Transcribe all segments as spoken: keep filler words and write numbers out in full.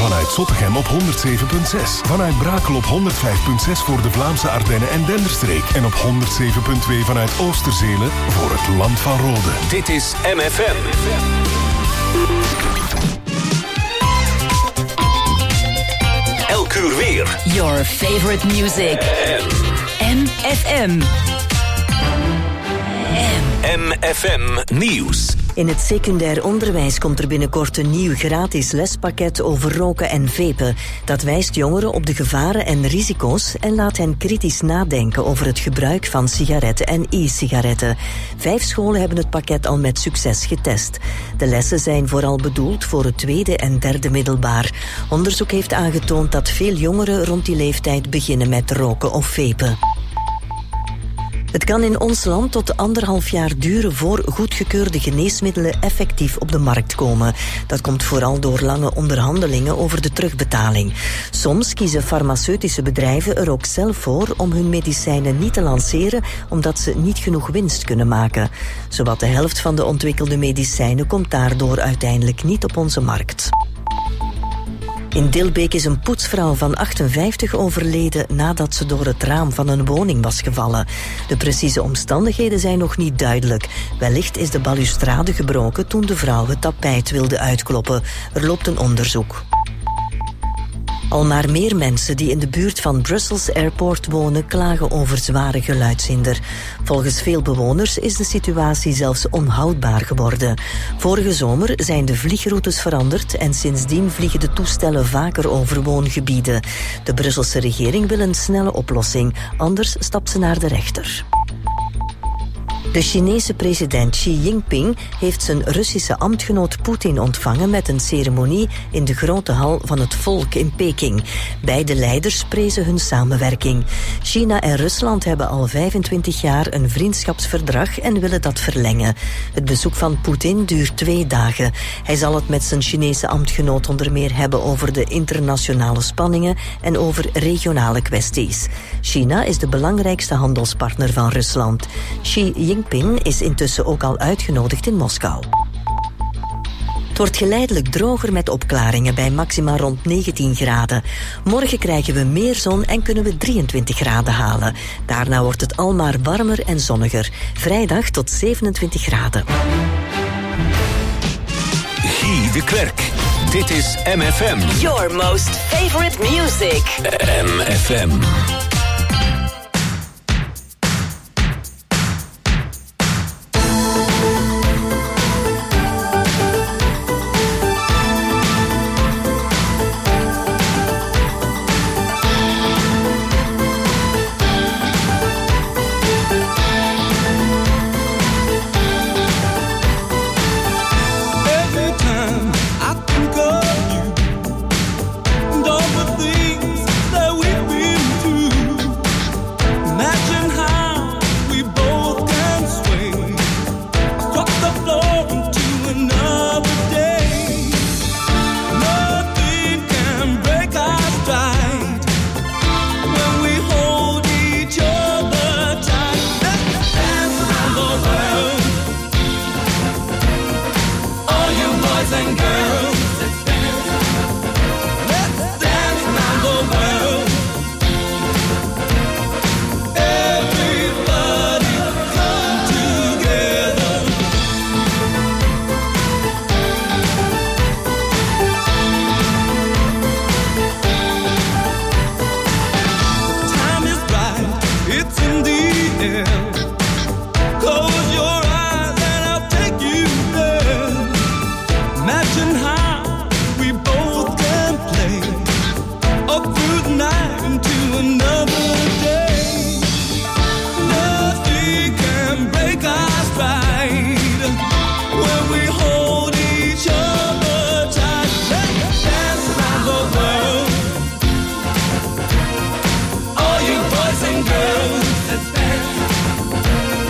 Vanuit Zottegem op honderd zeven komma zes. Vanuit Brakel op honderd vijf komma zes voor de Vlaamse Ardennen en Denderstreek. En op honderd zeven komma twee vanuit Oosterzele voor het Land van Rode. Dit is M F M. Elk uur weer. Your favorite music. M F M. M F M Nieuws. In het secundair onderwijs komt er binnenkort een nieuw gratis lespakket over roken en vapen. Dat wijst jongeren op de gevaren en risico's en laat hen kritisch nadenken over het gebruik van sigaretten en e-sigaretten. Vijf scholen hebben het pakket al met succes getest. De lessen zijn vooral bedoeld voor het tweede en derde middelbaar. Onderzoek heeft aangetoond dat veel jongeren rond die leeftijd beginnen met roken of vapen. Het kan in ons land tot anderhalf jaar duren voor goedgekeurde geneesmiddelen effectief op de markt komen. Dat komt vooral door lange onderhandelingen over de terugbetaling. Soms kiezen farmaceutische bedrijven er ook zelf voor om hun medicijnen niet te lanceren omdat ze niet genoeg winst kunnen maken. Zowat de helft van de ontwikkelde medicijnen komt daardoor uiteindelijk niet op onze markt. In Dilbeek is een poetsvrouw van achtenvijftig overleden nadat ze door het raam van een woning was gevallen. De precieze omstandigheden zijn nog niet duidelijk. Wellicht is de balustrade gebroken toen de vrouw het tapijt wilde uitkloppen. Er loopt een onderzoek. Al maar meer mensen die in de buurt van Brussels Airport wonen klagen over zware geluidshinder. Volgens veel bewoners is de situatie zelfs onhoudbaar geworden. Vorige zomer zijn de vliegroutes veranderd en sindsdien vliegen de toestellen vaker over woongebieden. De Brusselse regering wil een snelle oplossing, anders stapt ze naar de rechter. De Chinese president Xi Jinping heeft zijn Russische ambtgenoot Poetin ontvangen met een ceremonie in de grote hal van het volk in Peking. Beide leiders prezen hun samenwerking. China en Rusland hebben al vijfentwintig jaar een vriendschapsverdrag en willen dat verlengen. Het bezoek van Poetin duurt twee dagen. Hij zal het met zijn Chinese ambtgenoot onder meer hebben over de internationale spanningen en over regionale kwesties. China is de belangrijkste handelspartner van Rusland. Xi Jinping is intussen ook al uitgenodigd in Moskou. Het wordt geleidelijk droger met opklaringen bij maxima rond negentien graden. Morgen krijgen we meer zon en kunnen we drieëntwintig graden halen. Daarna wordt het almaar warmer en zonniger. Vrijdag tot zevenentwintig graden. Guy de Klerk. Dit is M F M. Your most favorite music. M F M.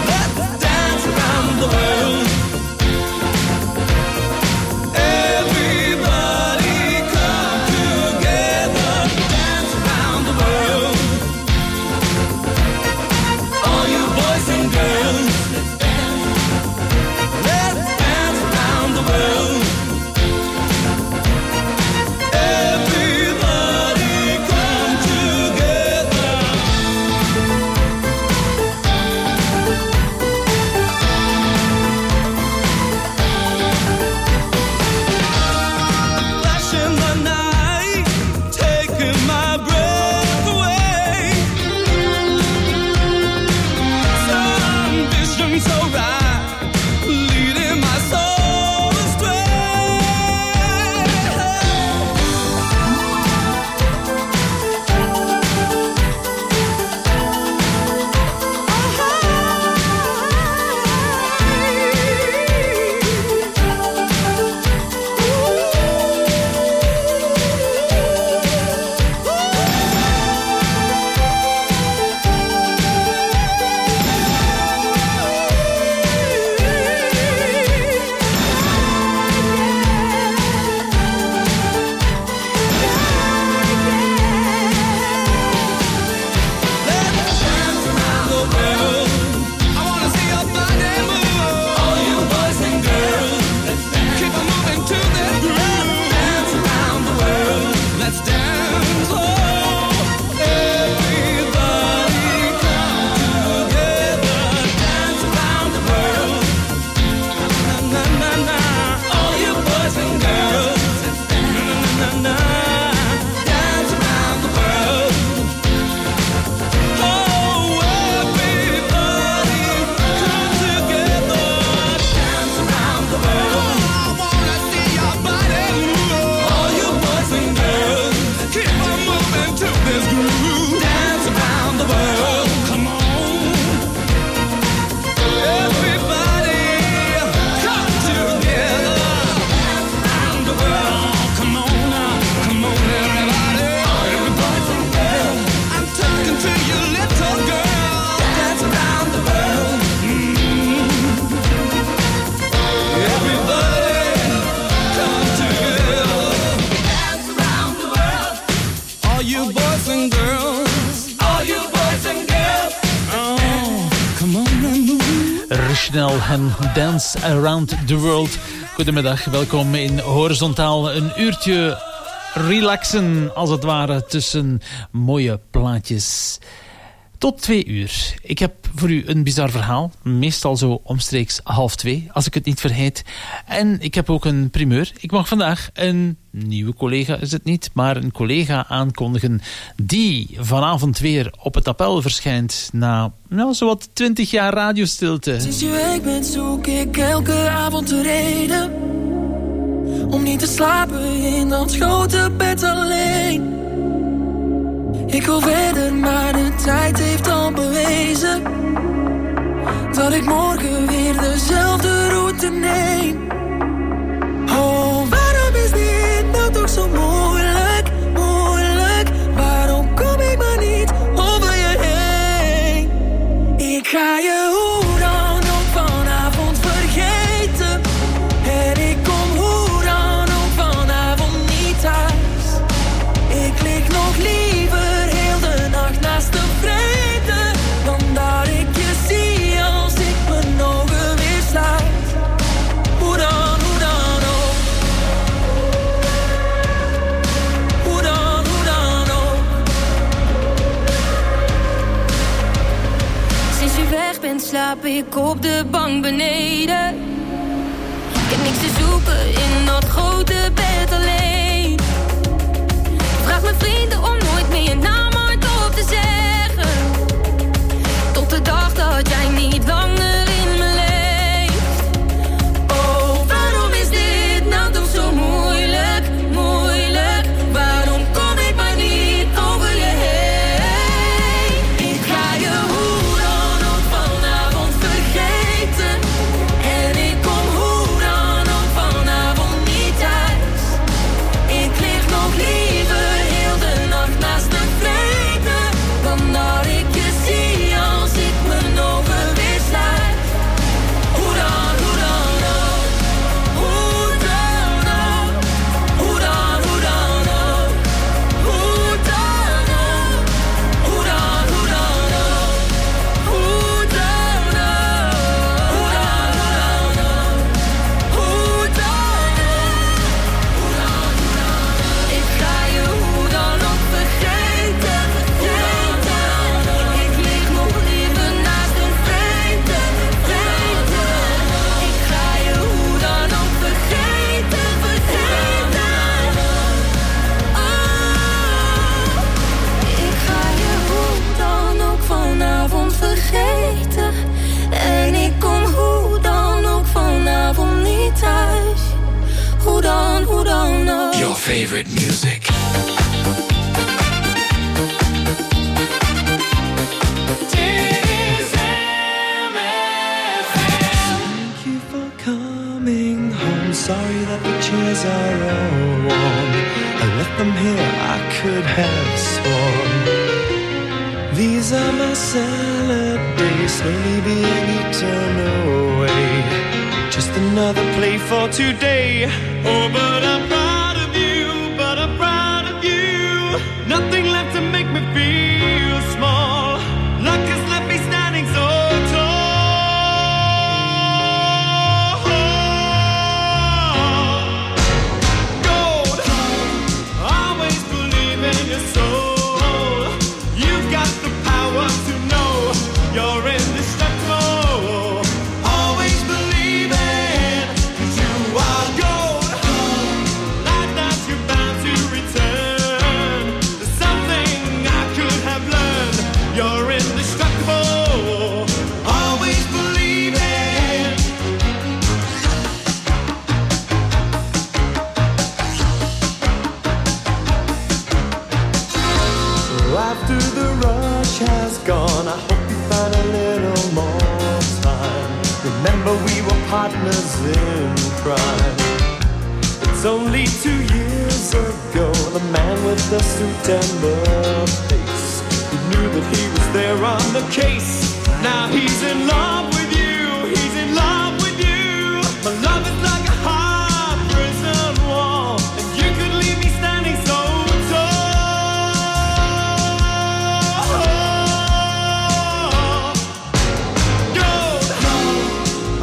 Every punt n l en Dance Around the World. Goedemiddag, welkom in Horizontaal. Een uurtje relaxen, als het ware, tussen mooie plaatjes. Tot twee uur. Ik heb voor u een bizar verhaal. Meestal zo omstreeks half twee, als ik het niet vergeet. En ik heb ook een primeur. Ik mag vandaag een nieuwe collega, is het niet, maar een collega aankondigen die vanavond weer op het appel verschijnt na, nou, zowat twintig jaar radiostilte. Sinds je weg bent zoek ik elke avond de reden om niet te slapen in dat grote bed alleen. Ik wil verder, maar de tijd heeft al bewezen dat ik morgen weer dezelfde route neem. Oh, waarom is dit nou toch zo moeilijk, moeilijk? Waarom kom ik maar niet over je heen? Ik ga je hoe dan ook vanavond vergeten. En ik kom hoe dan ook vanavond niet thuis. Ik lig nog liever naast de vrede, dan dat ik je zie als ik mijn ogen weer sluit. Hoe dan, hoe dan ook. Hoe dan, hoe dan ook. Sinds je weg bent slaap ik op de bank beneden. Ik heb niks te zoeken in dat grote bed alleen. Vraag mijn vrienden om nooit meer je naam te zeggen, tot de dag dat jij niet langer in me leeft. Oh, waarom is dit nou toch zo moeilijk, moeilijk? Waarom kom ik maar niet over je heen? Ik ga je hoe dan ook vanavond vergeten. En ik kom hoe dan ook vanavond niet thuis. Ik lig nog liever heel de nacht naast de vrede, dan dat ik je zie als ik mijn ogen weer sluit. Hoe dan, hoe dan ook. Hoe dan ook. Hoe dan, hoe dan ook. Hoe dan ook. Hoe dan, hoe dan ook. Hoe dan ook. Hoe dan, hoe dan ook. Hoe dan ook. Hoe dan, hoe dan ook. Ik ga je hoe dan ook vergeten. Ik lig nog liever naast een vreemde, vreemde. Ik ga je hoe dan ook vergeten, vergeten. Oh, ik ga je hoe dan ook vanavond vergeten. En ik kom hoe dan ook vanavond niet thuis. Hoe dan, hoe dan ook. Your favorite music. Thank you for coming home. Sorry that the chairs are all warm. I left them here, I could have sworn. These are my salad days, slowly being eaten away. Just another play for today. Oh, but I'm proud of you, but I'm proud of you. Nothing left to make me feel small. Luck has left me standing so tall. Gold, always believe in your soul. You've got the power to know you're indestructible. Always believe in, 'cause you are gold. Like that you're bound to return. There's something I could have learned. You're indestructible. Always believe in. So after the rush has gone, I hope you find a little more time. Remember we were partners in crime. It's only two years ago, the man with the suit and the face, he knew that he was there on the case. Now he's in love with you, he's in love with you. My love is like a hard prison wall, and you could leave me standing so tall. Gold,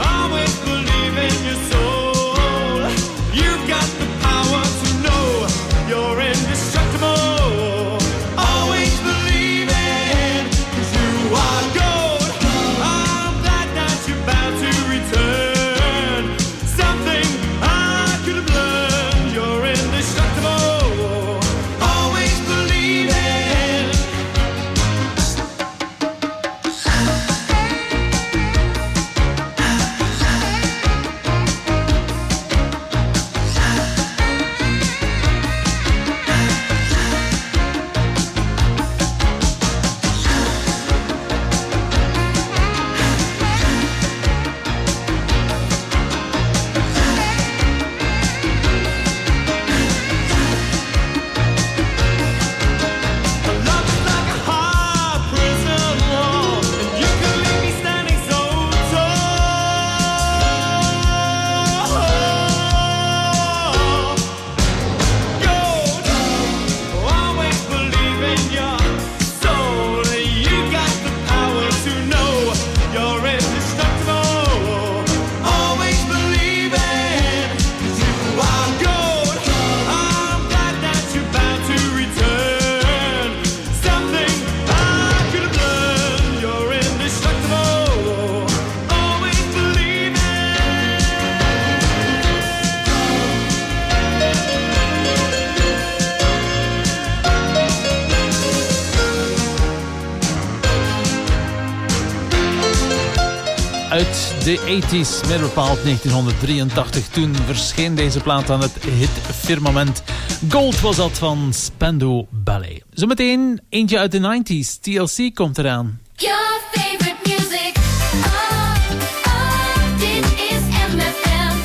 uit de tachtig, meer bepaald negentienhonderddrieëntachtig. Toen verscheen deze plaat aan het hitfirmament. Gold was dat van Spandau Ballet. Zometeen eentje uit de negentig. T L C komt eraan. Your favorite music. Oh, oh, dit is M F M.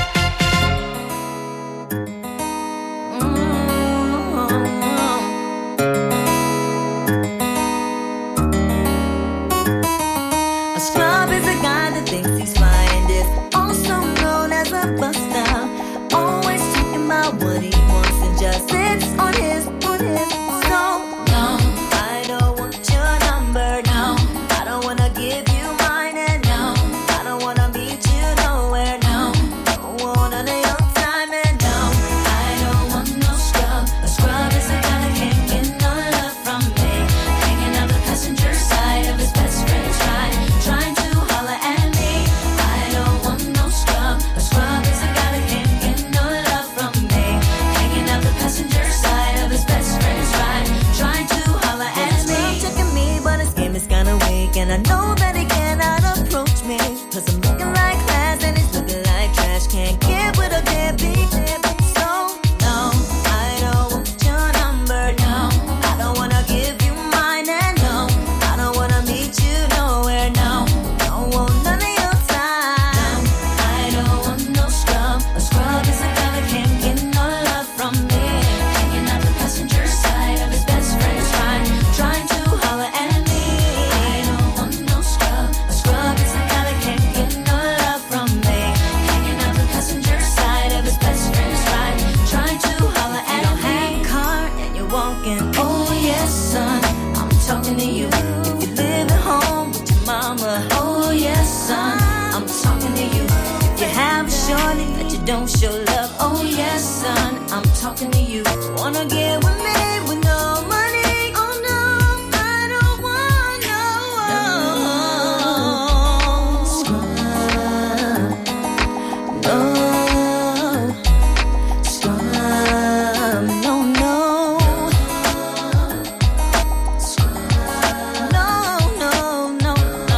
A scrub is a guy that thinks he's fine, is also known as a buster. Always talking about what he wants and just sits on his, on his. So, no, I don't want your number, no. I don't wanna give you mine, and no, I don't wanna meet you nowhere, no. Don't want none of your time, and no, I don't want no scrub. A scrub is a guy that can't get no love from me. Hanging out the passenger side of his best friend's ride, trying to holler at me. I don't want no scrub. A scrub is a guy that can't get no love from me. Hanging out the passenger side of his best friend's ride, trying to holler at me. He's checking me, but his game is kinda weak, and I know that he cannot approach me, cause I'm looking like class and he's looking like trash. Can't get with a deadbeat. So, no, I don't want your number, no. I don't wanna give you mine, and no, I don't wanna meet you nowhere, no. Don't want none of your time. I don't want no scrub. A scrub is a guy that can't get no love from me. Hanging out the passenger side of his best friend's ride, trying to holler at me. I don't want no scrub. A scrub is a guy that can't get no love from me. Hanging out the passenger side of his best friend's ride, trying to holler at me. You don't have a car and you're walking. Oh yes, son, I'm talking to you. If you live at home with your mama. Oh yes, son, I'm talking to you. If you have a shorty that you don't show love. Oh yes, son, I'm talking to you. Wanna get with me with no money? Oh no, I don't want no scrub. No scrub. No, no. No, no, no, no.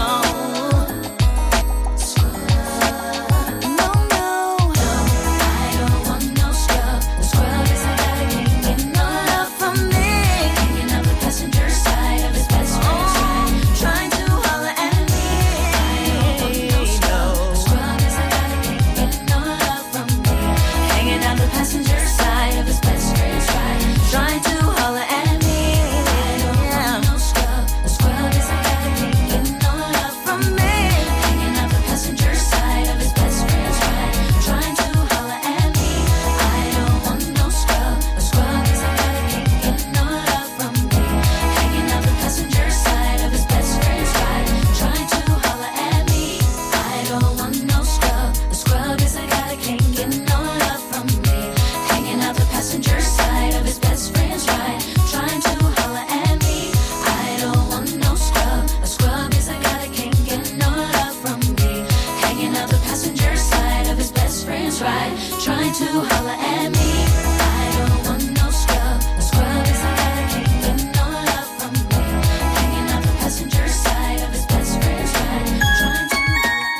No, no. I don't want no scrub. A scrub is a guy that can't get no love from me. Hanging out the passenger side of his best friend's ride, trying to holler at me. I don't want no scrub. A scrub is a guy that can't get no love from me. Hanging out the passenger side of his best friend's ride, trying to holler at me. I don't want no scrub. A scrub is a guy that can't get no love from me. Hanging out the passenger side of his best friend's ride, trying to holler at me. I don't want no scrub. A scrub is a guy that can't get no love from me. Hanging out the passenger side of his best friend's ride, trying to holler at me. I don't want no scrub. A scrub is a guy that can't get no love from me. Hanging out the passenger side of his best friend's ride, trying to holler at me. I don't want no scrub. A scrub is a guy that can't get no love from me. Hanging out the passenger side of his best friend's ride, trying to holler at me. I don't want no scrub. A scrub is a guy that can't get no love from me. Hanging out the passenger side of his best friend's ride, trying to.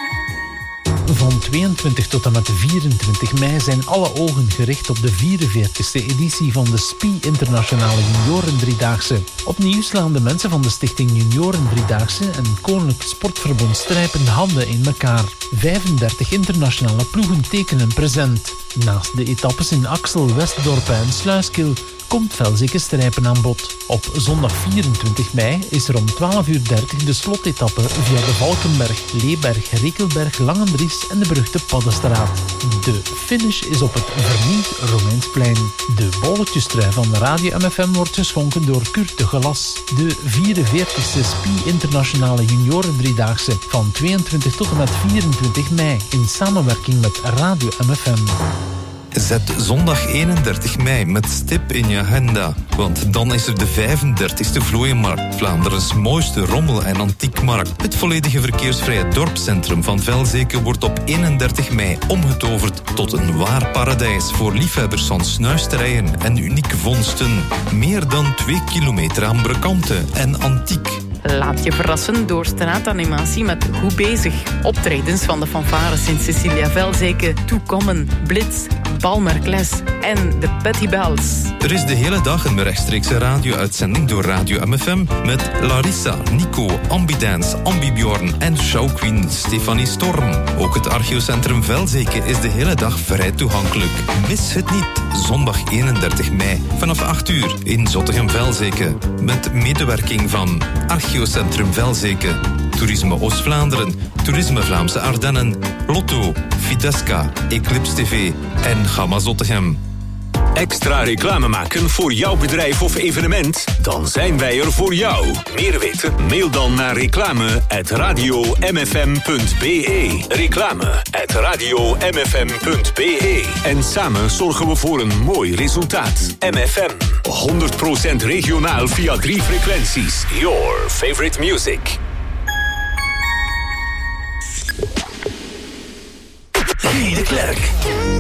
Van tweeëntwintig tot en met vierentwintig mei zijn alle ogen gericht op de vierenveertigste editie van de S P I Internationale Junioren Driedaagse. Opnieuw slaan de mensen van de Stichting Junioren Driedaagse en Koninklijk Sportverbond strijpende handen in elkaar. vijfendertig internationale ploegen tekenen present. Naast de etappes in Axel, Westdorp en Sluiskil komt Velzikke strijpen aan bod. Op zondag vierentwintig mei is er om twaalf uur dertig de slotetappe via de Valkenberg, Leeberg, Rekelberg, Langendries en de beruchte Paddenstraat. De finish is op het vernieuwd Romeinsplein. De bolletjestrui van Radio M F M wordt geschonken door Kurt de Gelas. De vierenveertigste S P I Internationale Junioren Driedaagse van tweeëntwintig tot en met vierentwintig mei in samenwerking met Radio M F M. Zet zondag eenendertig mei met stip in je agenda. Want dan is er de vijfendertigste Vlooienmarkt, Vlaanderen's mooiste rommel- en antiekmarkt. Het volledige verkeersvrije dorpscentrum van Velzeke wordt op eenendertig mei omgetoverd tot een waar paradijs voor liefhebbers van snuisterijen en unieke vondsten. Meer dan twee kilometer aan brokanten en antiek. Laat je verrassen door straatanimatie met Goed Bezig. Optredens van de fanfares in Cecilia Velzeke, Toekommen, Blitz, Balmerkles en de Petty Bells. Er is de hele dag een rechtstreekse radio-uitzending door Radio M F M met Larissa, Nico, Ambidance, Ambibjorn en showqueen Stefanie Storm. Ook het Archeocentrum Velzeke is de hele dag vrij toegankelijk. Mis het niet, zondag eenendertig mei vanaf acht uur in Zottegem-Velzeke. Met medewerking van Archeocentrum Velzeke, Toerisme Oost-Vlaanderen, Toerisme Vlaamse Ardennen, Lotto, Fidesca, Eclipse T V en Gamma Zottegem. Extra reclame maken voor jouw bedrijf of evenement? Dan zijn wij er voor jou. Meer weten? Mail dan naar reclame at radio m f m punt b e. Reclame at radio m f m punt b e. En samen zorgen we voor een mooi resultaat. M F M, honderd procent regionaal via drie frequenties. Your favorite music. Guy de Klerk.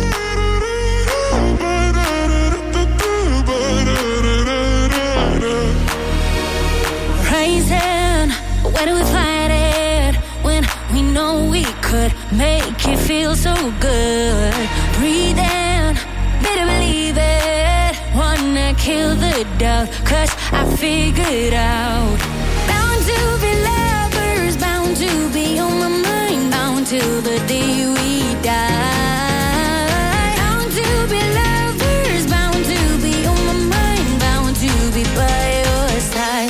Rising, where do we fight it? When we know we could make it feel so good. Breathing, better believe it. Wanna kill the doubt, cause I figured out. Bound to be lovers, bound to be on my mind. Bound till the day we die. Bound to be lovers, bound to be on my mind. Bound to be by your side.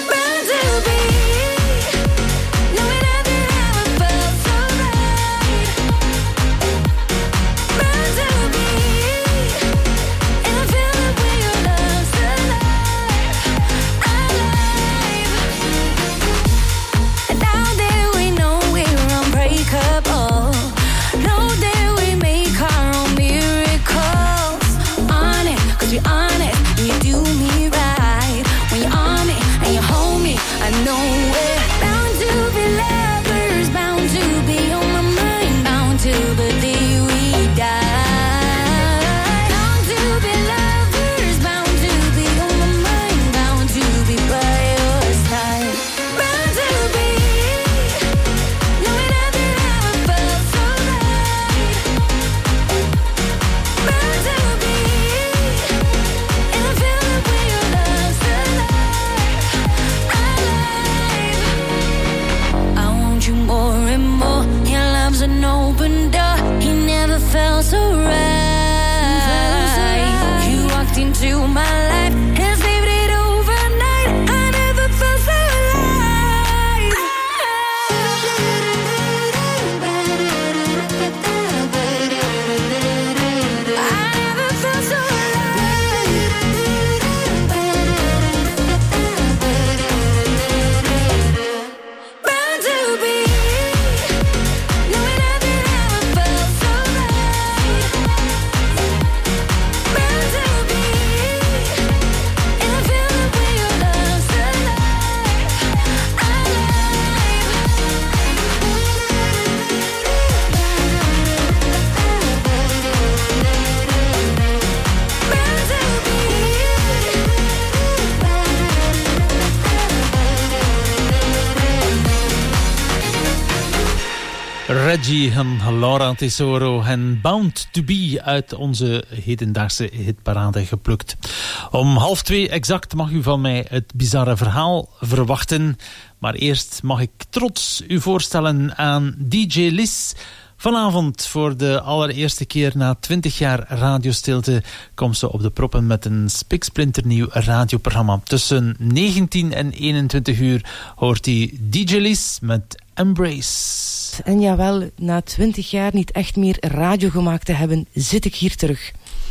Reggie en Laura Tesoro en Bound to Be uit onze hedendaagse hitparade geplukt. Om half twee exact mag u van mij het bizarre verhaal verwachten. Maar eerst mag ik trots u voorstellen aan D J Liz. Vanavond voor de allereerste keer na twintig jaar radiostilte komt ze op de proppen met een spiksplinternieuw radioprogramma. Tussen negentien en eenentwintig uur hoort hij D J Liz met Embrace. En jawel, na twintig jaar niet echt meer radio gemaakt te hebben, zit ik hier terug.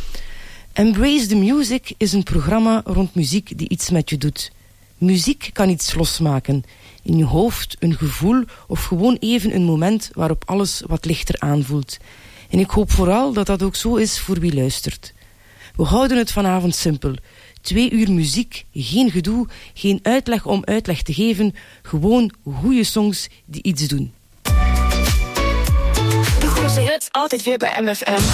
Embrace the Music is een programma rond muziek die iets met je doet. Muziek kan iets losmaken. In je hoofd, een gevoel of gewoon even een moment waarop alles wat lichter aanvoelt. En ik hoop vooral dat dat ook zo is voor wie luistert. We houden het vanavond simpel. Twee uur muziek, geen gedoe, geen uitleg om uitleg te geven. Gewoon goede songs die iets doen. De grootste hits altijd weer bij M F M.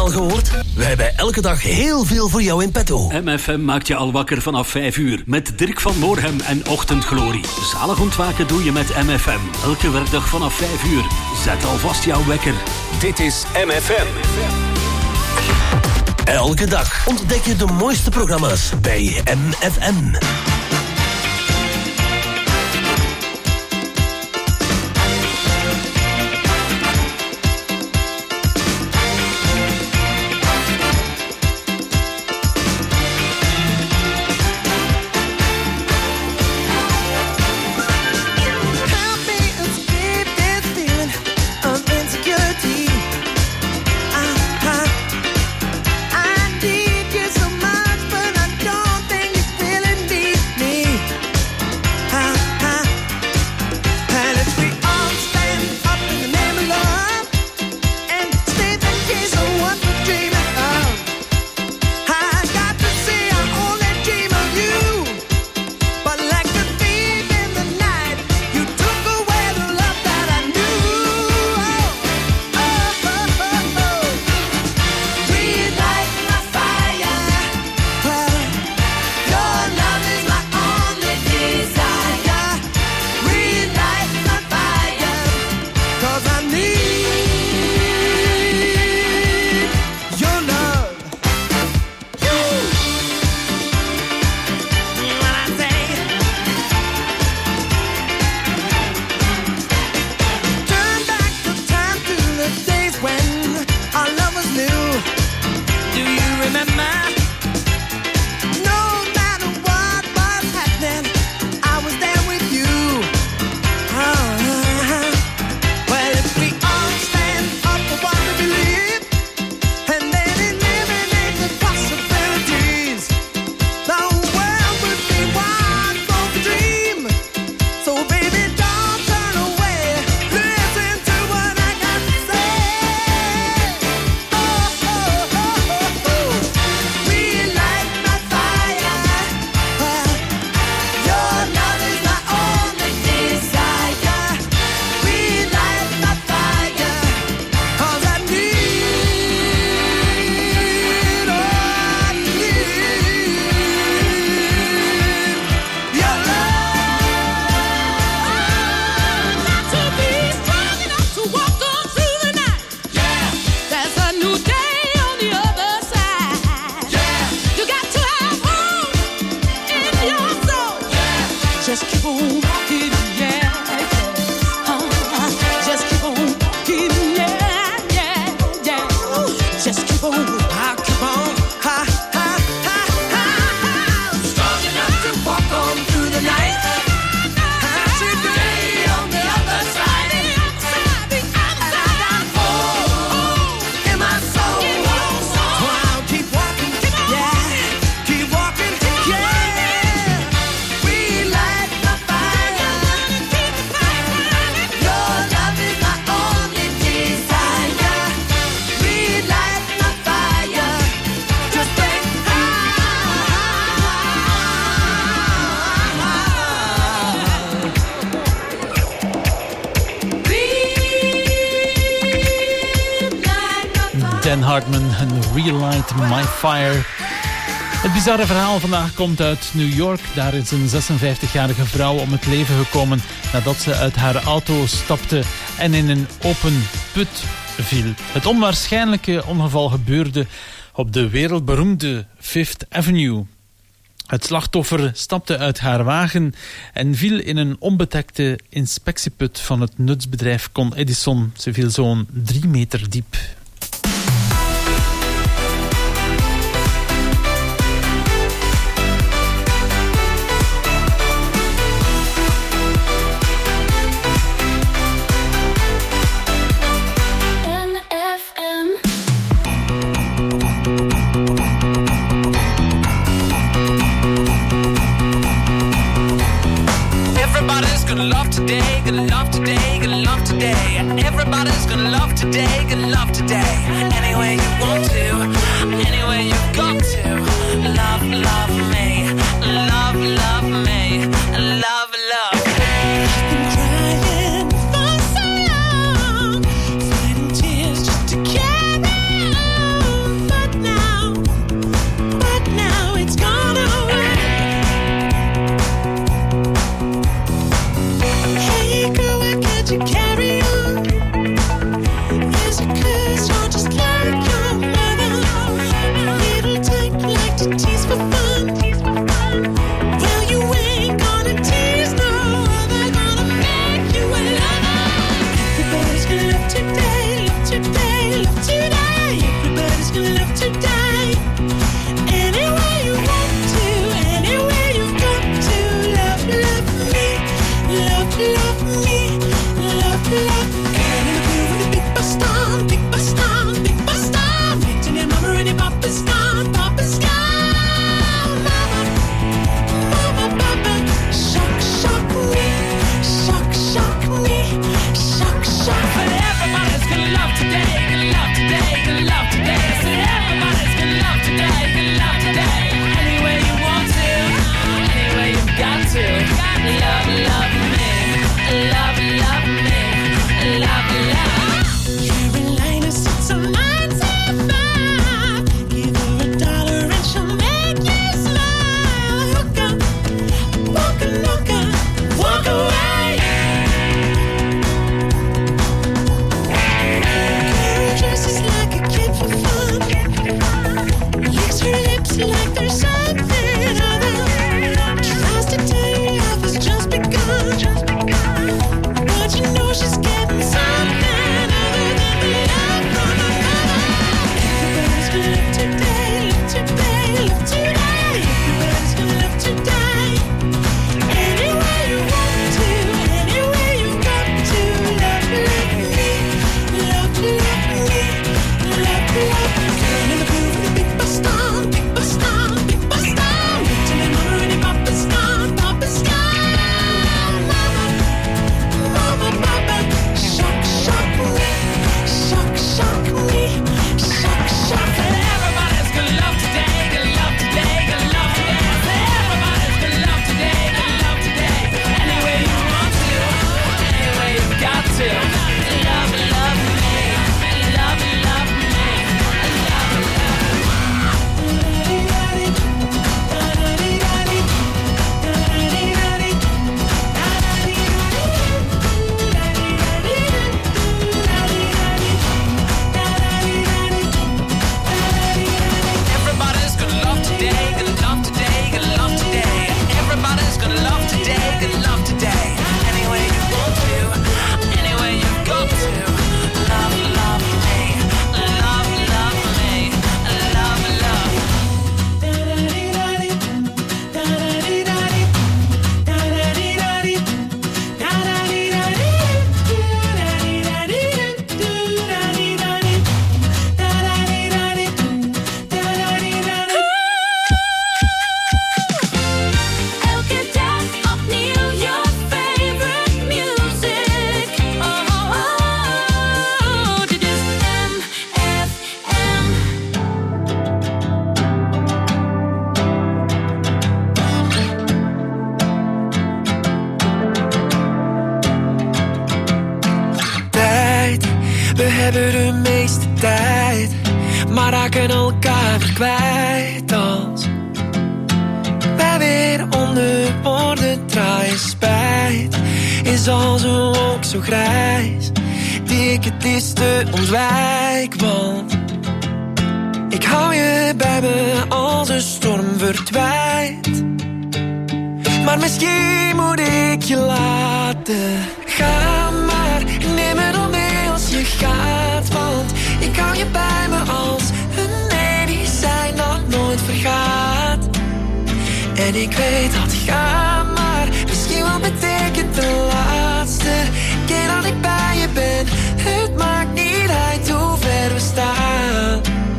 al gehoord? Wij hebben elke dag heel veel voor jou in petto. M F M maakt je al wakker vanaf vijf uur. Met Dirk van Moorhem en Ochtendglorie. Zalig ontwaken doe je met M F M. Elke werkdag vanaf vijf uur. Zet alvast jouw wekker. Dit is M F M. Elke dag ontdek je de mooiste programma's bij M F M. Dan Hartman en Relight My Fire. Het bizarre verhaal vandaag komt uit New York. Daar is een zesenvijftigjarige vrouw om het leven gekomen nadat ze uit haar auto stapte en in een open put viel. Het onwaarschijnlijke ongeval gebeurde op de wereldberoemde Fifth Avenue. Het slachtoffer stapte uit haar wagen en viel in een onbedekte inspectieput van het nutsbedrijf Con Edison. Ze viel zo'n drie meter diep. Today, gonna love today, gonna love today. Everybody's gonna love today, gonna love today. Any way you want to, any way you got to. Love, love me, love, love me, love, love me. I've been crying for so long, fighting tears just to carry on. hebben de meeste tijd, maar raken elkaar weer kwijt als wij weer onder woorden draaien. Spijt is als een wolk zo grijs die ik het liefste ontwijk, want ik hou je bij me als een storm verdwijnt. Maar misschien moet ik je laten gaan, maar neem me dan mee als je gaat, want ik hou je bij me als een medicijn dat nooit vergaat. En ik weet dat gaan, maar misschien wel betekent de laatste keer dat ik bij je ben. Het maakt niet uit hoe ver we staan,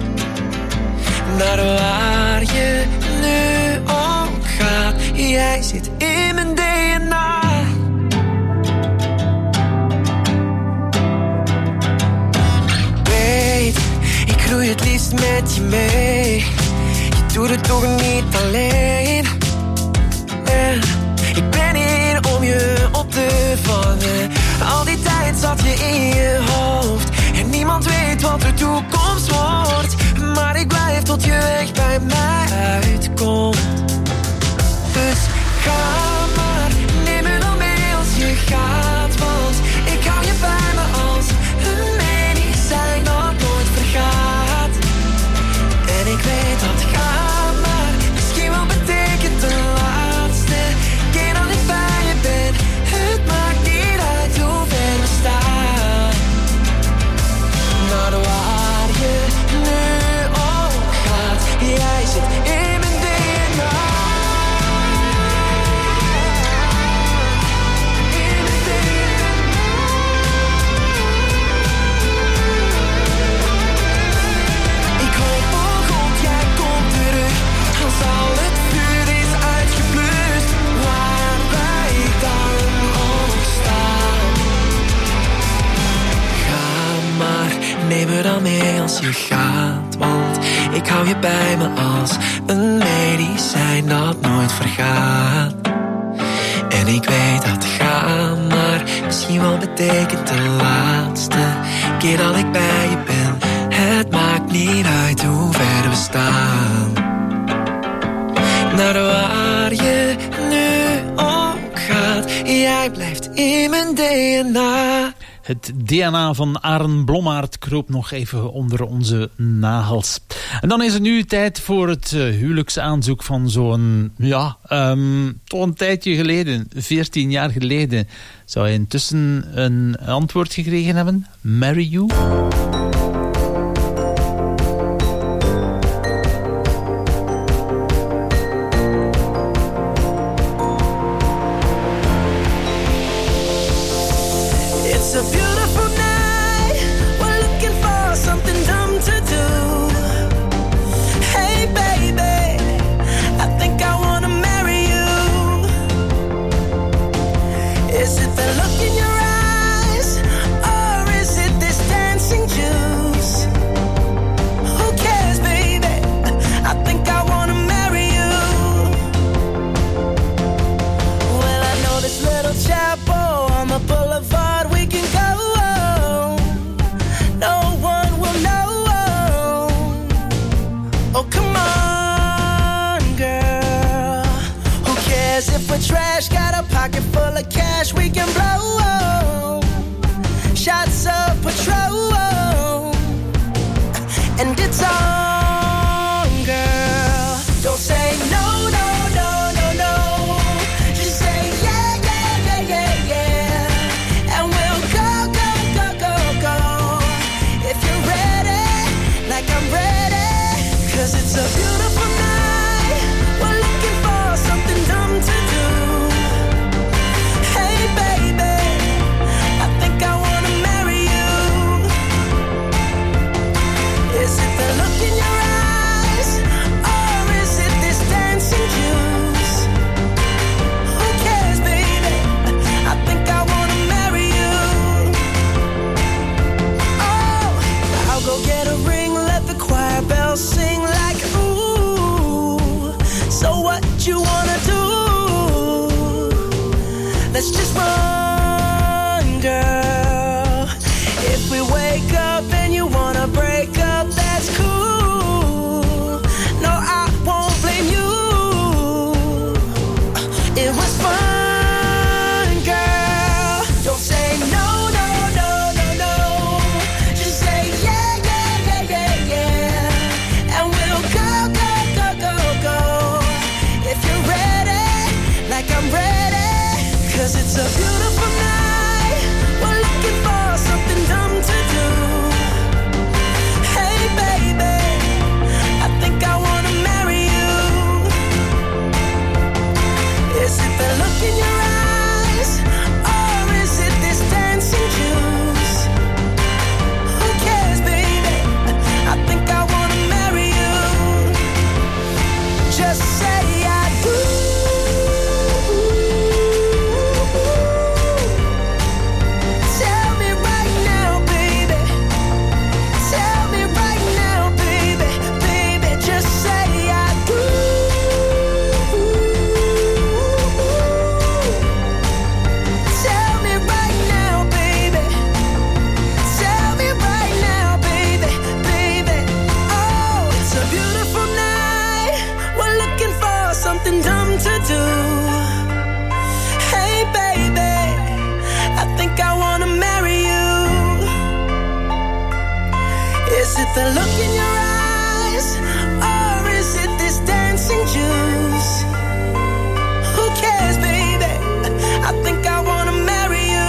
naar waar je nu ook gaat. Jij zit in mijn D N A. Weet, ik groei het liefst met je mee. Je doet het toch niet alleen. En ik ben hier om je op te vangen. Al die tijd zat je in je hoofd en niemand weet wat de toekomst wordt. Maar ik blijf tot je weg bij mij uitkomt. Dus ga maar, neem me dan mee als je gaat, want ik hou je bij me als een medicijn dat nooit vergaat. En ik weet dat ga maar misschien wel betekent de laatste keer dat ik bij je ben. Het maakt niet uit hoe ver we staan, naar waar je nu ook gaat. Jij zit in wel mee als je gaat, want ik hou je bij me als een medicijn dat nooit vergaat. En ik weet dat gaan, maar misschien wel betekent de laatste keer dat ik bij je ben. Het maakt niet uit hoe ver we staan. Naar waar je nu ook gaat, jij blijft in mijn D N A. Het D N A van Aren Blommaert kroop nog even onder onze nagels. En dan is het nu tijd voor het uh, huwelijksaanzoek van zo'n, ja, um, toch een tijdje geleden, veertien jaar geleden. Zou hij intussen een antwoord gekregen hebben? Marry you? It's a beautiful night. We're looking for something dumb to do. Hey baby, I think I wanna marry you. Is it the look in your eyes, or is it this dancing juice? Who cares, baby? I think I wanna marry you. Well, I know this little chapel on the boulevard. We can go. No one will know. Oh, come on, girl. Who cares if we're trash? Got a pocket full of cash we can blow. Shots of Patrol. And it's on, girl. Don't say no, no, no, no, no. Just say yeah, yeah, yeah, yeah, yeah. And we'll go, go, go, go, go. If you're ready, like I'm ready. Cause it's a beautiful night. We're looking for something dumb to do. Hey baby, I think I wanna marry you. Is it the look in your eyes, or is it this dancing juice? Who cares, baby? I think I wanna marry you. Oh, I'll go get a ring, let the choir bells sing like ooh. So what you wanna do? Let's just run, girl. If we wake up and you wanna break up, that's cool. No, I won't blame you. It was fun, girl. Don't say no, no, no, no, no. Just say yeah, yeah, yeah, yeah, yeah. And we'll go, go, go, go, go. If you're ready, like I'm ready. Cause it's a beautiful night. We're looking for something dumb to do. Hey baby, I think I wanna marry you. Is it the look in your eyes, or is it this dancing juice? Who cares, baby? I think I wanna marry you. Just say I do. Tell me right now, baby. Tell me right now, baby. Baby, just say I do. Tell me right now, baby. Tell me right now, baby. Baby, oh, it's a beautiful night. We're looking for something dumb to do. Hey baby, I think I wanna marry you. Is it the look in your eyes, or is it this dancing juice? Who cares, baby? I think I wanna marry you.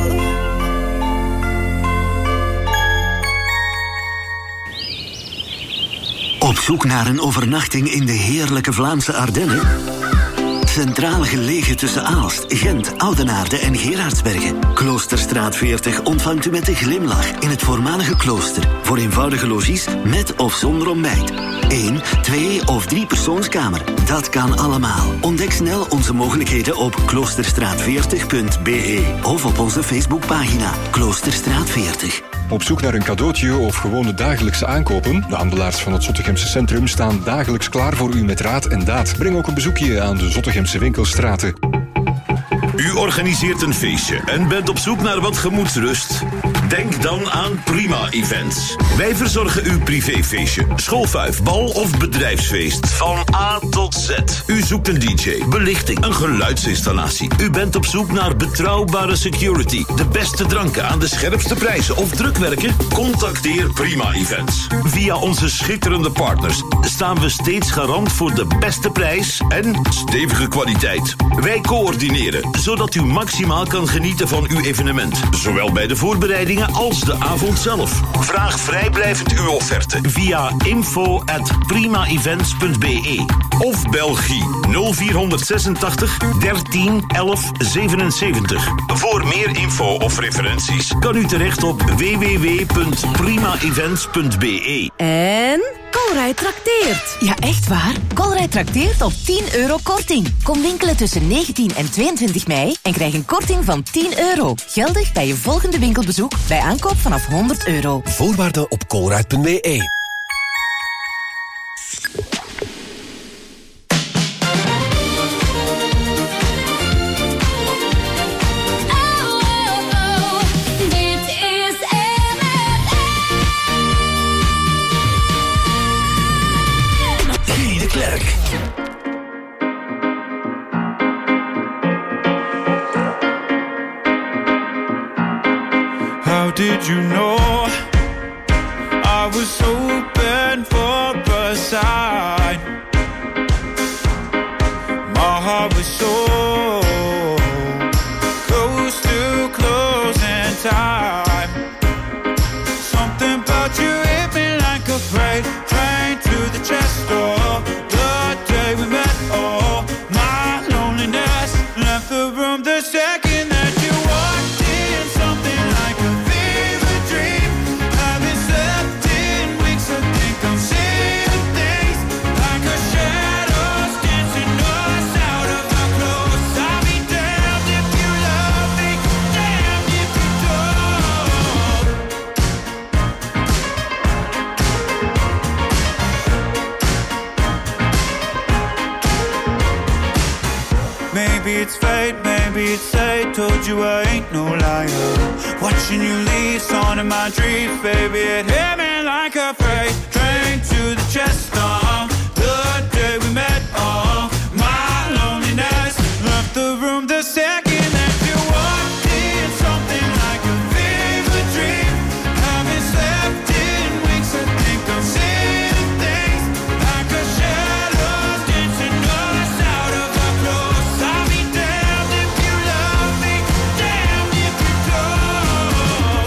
Op zoek naar een overnachting in de heerlijke Vlaamse Ardennen? Centraal gelegen tussen Aalst, Gent, Oudenaarde en Gerardsbergen. Kloosterstraat veertig ontvangt u met een glimlach in het voormalige klooster. Voor eenvoudige logies met of zonder ontbijt. Eén, twee of drie persoonskamer. Dat kan allemaal. Ontdek snel onze mogelijkheden op kloosterstraat veertig punt b e of op onze Facebookpagina Kloosterstraat veertig. Op zoek naar een cadeautje of gewone dagelijkse aankopen? De handelaars van het Zottegemse Centrum staan dagelijks klaar voor u met raad en daad. Breng ook een bezoekje aan de Zottegemse winkelstraten. U organiseert een feestje en bent op zoek naar wat gemoedsrust? Denk dan aan Prima Events. Wij verzorgen uw privéfeestje, schoolfuif, bal of bedrijfsfeest. Van A tot Z. U zoekt een D J, belichting, een geluidsinstallatie. U bent op zoek naar betrouwbare security, de beste dranken aan de scherpste prijzen of drukwerken? Contacteer Prima Events. Via onze schitterende partners staan we steeds garant voor de beste prijs en stevige kwaliteit. Wij coördineren, zodat u maximaal kan genieten van uw evenement. Zowel bij de voorbereidingen als de avond zelf. Vraag vrijblijvend uw offerte via info at primaevents punt b e of Belgie nul vier zesentachtig dertien elf zevenenzeventig. Voor meer info of referenties kan u terecht op w w w punt primaevents punt b e. En Colruyt trakteert. Ja, echt waar. Colruyt trakteert op tien euro korting. Kom winkelen tussen negentien en tweeëntwintig mei en krijg een korting van tien euro. Geldig bij je volgende winkelbezoek bij aankoop vanaf honderd euro. Voorwaarden op colruyt punt b e. Did you know I was hoping for a sign? My heart was so close to closing time. Something about you hit me like a freight train to the chest door. The day we met, oh, my loneliness left the room the second that you walked in. Something like a maybe it's fate, maybe it's fate. Told you I ain't no liar. Watching you leave, on in my dreams, baby. It hit me like a freight train to the chest. Uh, the day we met, oh, my loneliness left the room the second that you walked in. Something like a fever dream. Haven't slept in weeks. I think I'm seeing things like a shadow dancing us out of our clothes. I'll be damned if you love me, damned if you don't.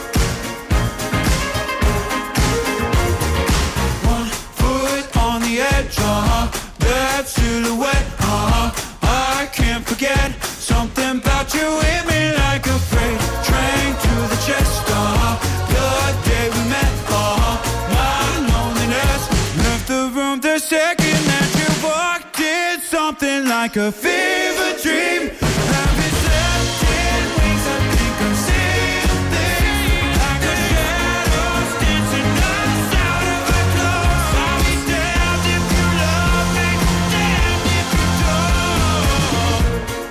One foot on the edge, uh-huh. That silhouette, uh-huh. I can't forget something about you hit me like a freight train to the chest, uh-huh. The day we met, uh-huh. My loneliness left the room the second that you walked in. Something like a fever dream. Haven't slept in weeks. I think I'm seeing things like a shadows dancing us out of our clothes. I'll be damned if you love me, damned if you don't.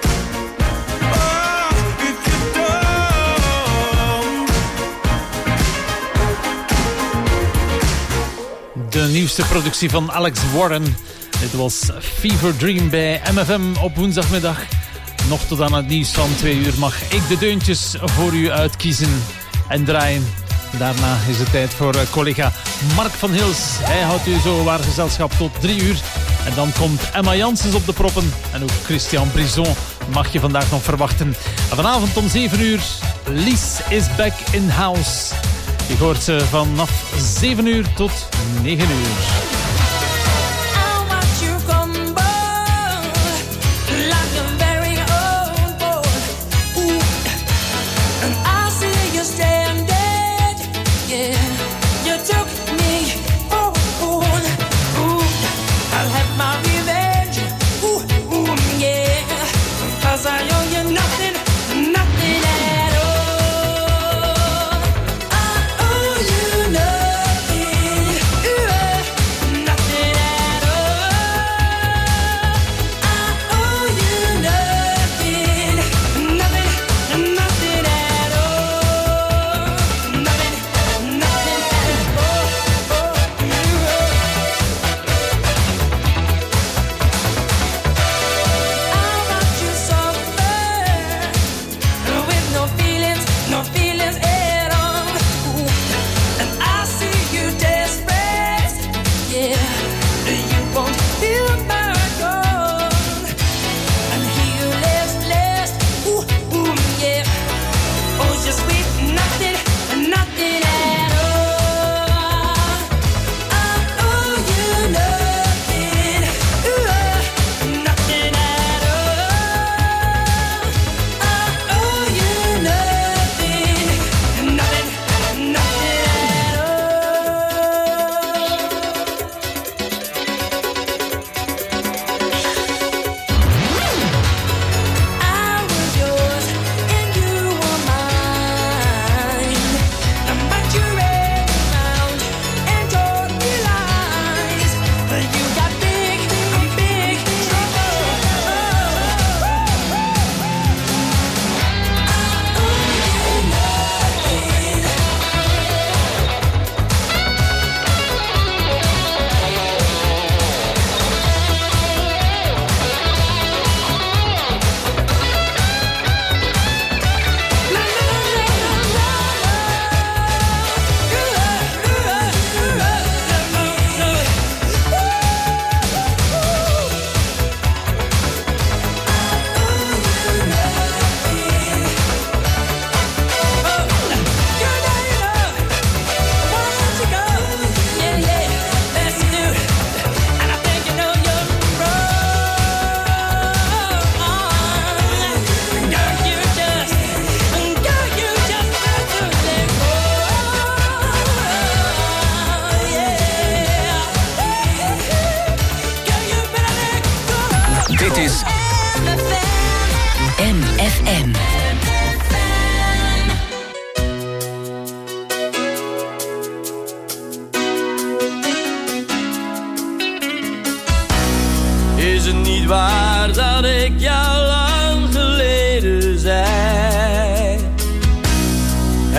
Oh, if you don't. De nieuwste productie van Alex Warren. Dit was Fever Dream bij M F M op woensdagmiddag. Nog tot aan het nieuws van twee uur mag ik de deuntjes voor u uitkiezen en draaien. Daarna is het tijd voor collega Mark van Hils. Hij houdt u zo waar gezelschap tot drie uur. En dan komt Emma Janssens op de proppen. En ook Christian Brison mag je vandaag nog verwachten. En vanavond om zeven uur, Lies is back in house. Je hoort ze vanaf zeven uur tot negen uur. I owe you nothing, nothing at all.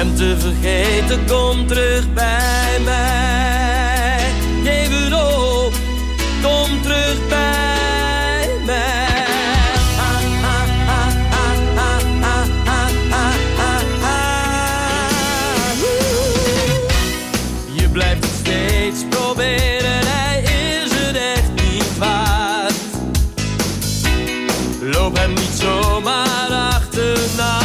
hem te vergeten, kom terug bij mij. Geef het op, kom terug bij mij. Je blijft het steeds proberen, hij is het echt niet waard. Loop hem niet zomaar achterna.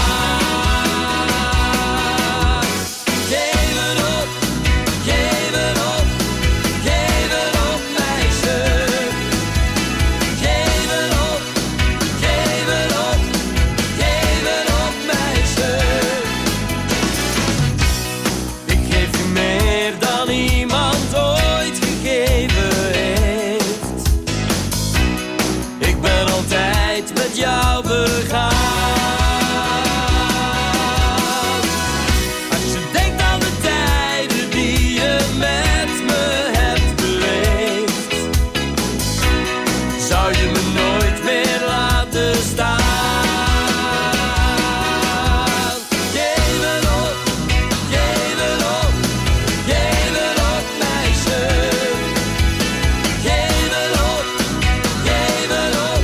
Jou begaan. Als je denkt aan de tijden die je met me hebt beleefd, zou je me nooit meer laten staan. Geef het op, geef het op, geef het op, meisje. Geef het op, geef het op.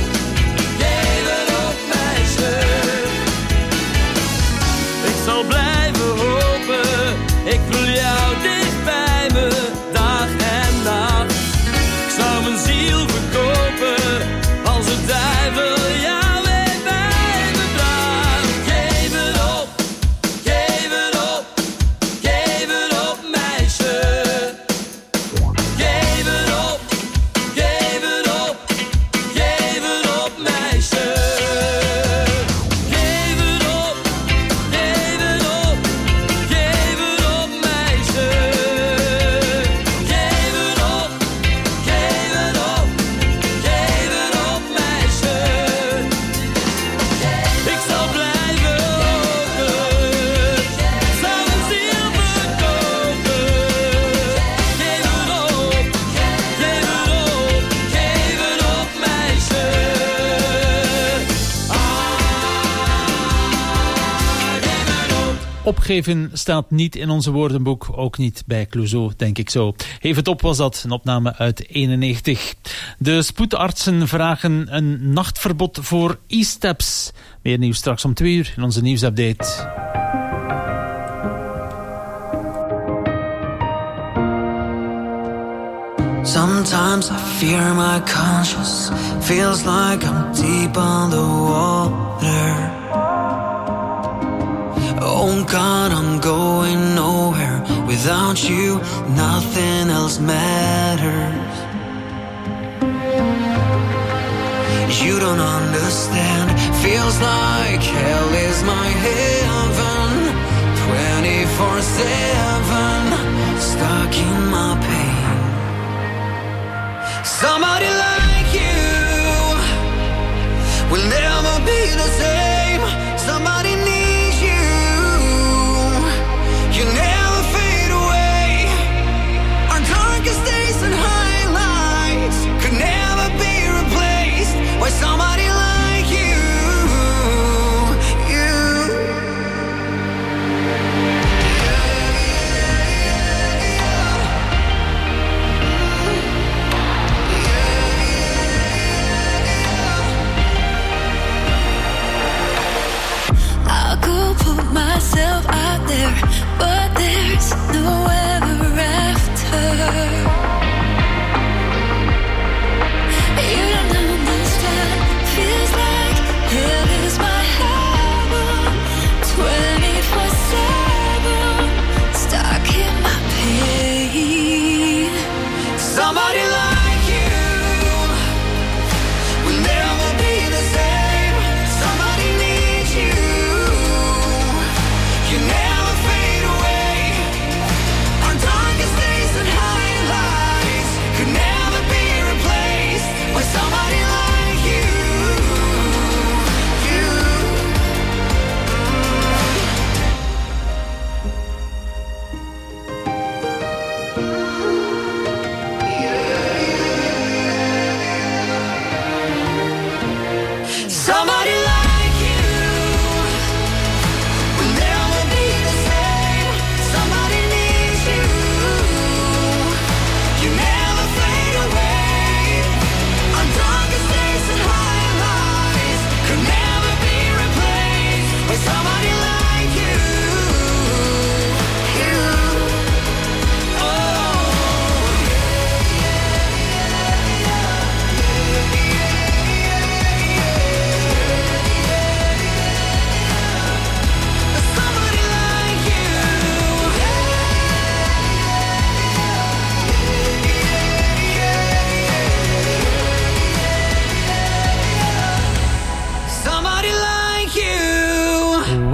Ik zal blijven hopen, ik voel jou dicht bij me, dag en nacht. Ik zou mijn ziel verkopen, als de duivel jou weer bij me bracht. Geef het op, geef het op, geef het op, meisje. Geef het op, geef het op, geef het op, meisje. Opgeven staat niet in onze woordenboek, ook niet bij Clouseau, denk ik zo. Geef het op was dat, een opname uit eenennegentig. De spoedartsen vragen een nachtverbod voor e-steps. Meer nieuws straks om twee uur in onze nieuwsupdate. Sometimes I fear my conscience, feels like I'm deep underwater. Oh God, I'm going nowhere. Without you, nothing else matters. You don't understand. Feels like hell is my heaven. twenty-four seven, stuck in my pain. Somebody like you will never be the same. Somebody needs you. You never fade away. Our darkest days and highlights could never be replaced by somebody like you. You. I'll go put myself out there, but there's no ever after. You don't understand. Feels like hell is my heaven. twenty-four seven, stuck in my pain. Somebody like you will never be the same. Somebody needs you. You never fade away. Our darkest days and highlights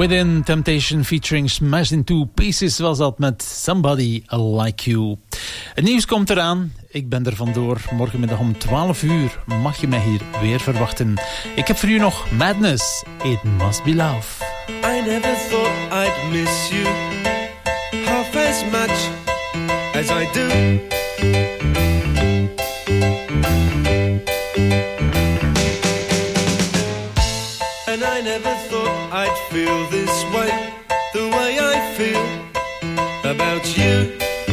Within Temptation featuring Smashed in Two Pieces was dat met Somebody Like You. Het nieuws komt eraan. Ik ben er vandoor. Morgenmiddag om twaalf uur mag je mij hier weer verwachten. Ik heb voor u nog Madness. It Must Be Love. I never thought I'd miss you half as much as I do. And I never thought I'd feel this way, the way I feel about you.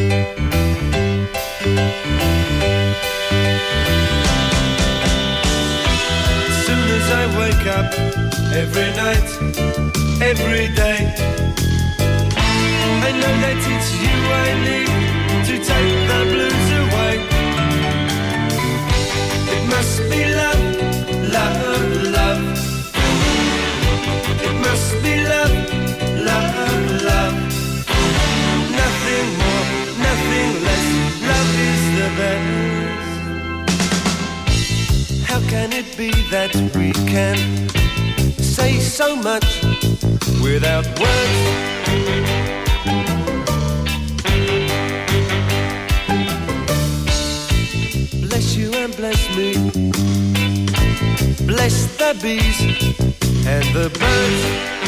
As soon as I wake up, every night, every day, I know that it's you I need to take the blues away. It must be love, love, love. It must be love, love, love. Nothing more, nothing less. Love is the best. How can it be that we can say so much without words? Bless you and bless me. Bless the bees and the birds.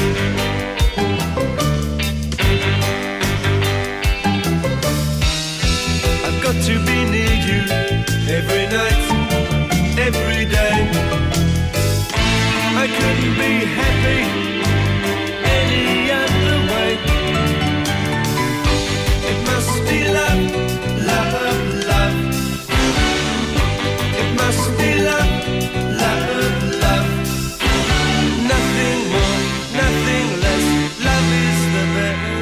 I've got to be near you every night, every day. I couldn't be happy any other way. It must be love, love, love. It must be love, love, love. Nothing more, nothing less. Love is the best.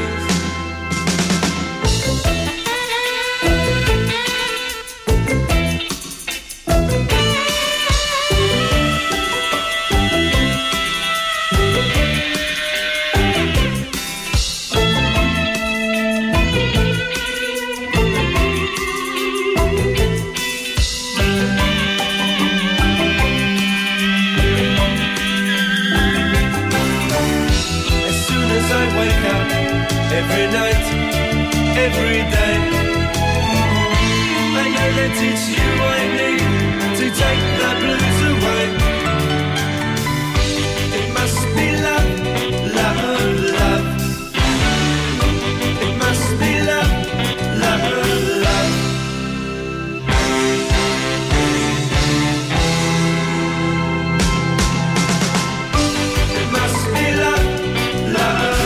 Every night, every day, I know that it's you I need to take the blues away.